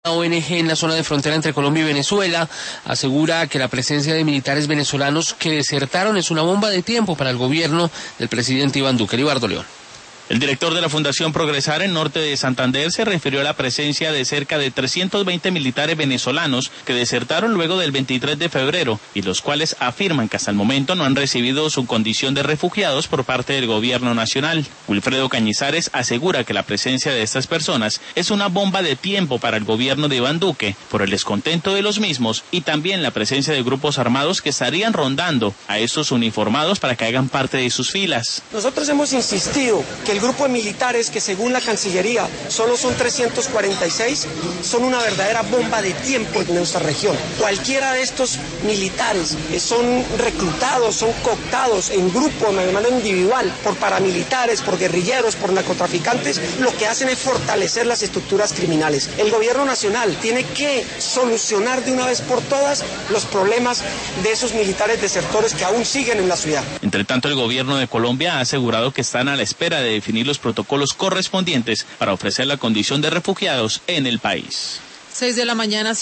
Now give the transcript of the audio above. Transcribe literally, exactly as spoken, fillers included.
La O N G en la zona de frontera entre Colombia y Venezuela asegura que la presencia de militares venezolanos que desertaron es una bomba de tiempo para el gobierno del presidente Iván Duque. Libardo León. El director de la Fundación Progresar en Norte de Santander se refirió a la presencia de cerca de trescientos veinte militares venezolanos que desertaron luego del veintitrés de febrero y los cuales afirman que hasta el momento no han recibido su condición de refugiados por parte del gobierno nacional. Wilfredo Cañizares asegura que la presencia de estas personas es una bomba de tiempo para el gobierno de Iván Duque por el descontento de los mismos y también la presencia de grupos armados que estarían rondando a estos uniformados para que hagan parte de sus filas. Nosotros hemos insistido que el grupo de militares, que según la Cancillería solo son trescientos cuarenta y seis, son una verdadera bomba de tiempo en nuestra región. Cualquiera de estos militares son reclutados, son cooptados en grupo, de manera individual, por paramilitares, por guerrilleros, por narcotraficantes, lo que hacen es fortalecer las estructuras criminales. El gobierno nacional tiene que solucionar de una vez por todas los problemas de esos militares desertores que aún siguen en la ciudad. Entre tanto, el gobierno de Colombia ha asegurado que están a la espera de definir los protocolos correspondientes para ofrecer la condición de refugiados en el país. Seis de la mañana.